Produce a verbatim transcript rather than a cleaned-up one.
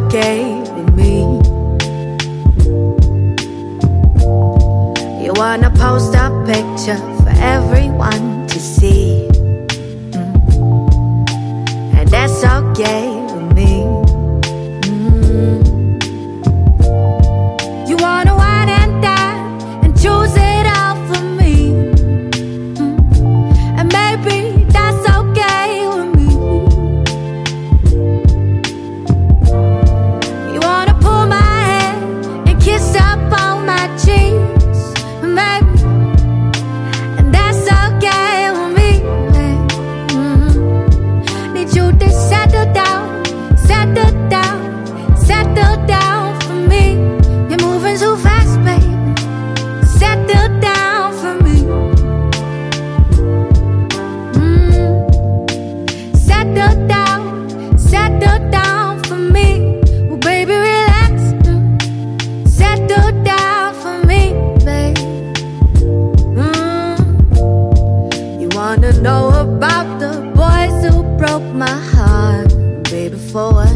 okay with me. You wanna post a picture for everyone to see, mm. and that's okay with me. Mm. You wanna wine and dine and choose it all for me, mm. and maybe that's okay with me. You wanna pull my hair and kiss up on my cheeks, maybe, and that's okay with me. Mm. Need you to settle down, settle down, settle down for me. You're moving so fast, baby. Settle down for me. Mm. Settle down, settle down for me. Well, baby, relax. Mm. Settle down for me, babe. Mm. You wanna know about the boys who broke my heart, baby, for what?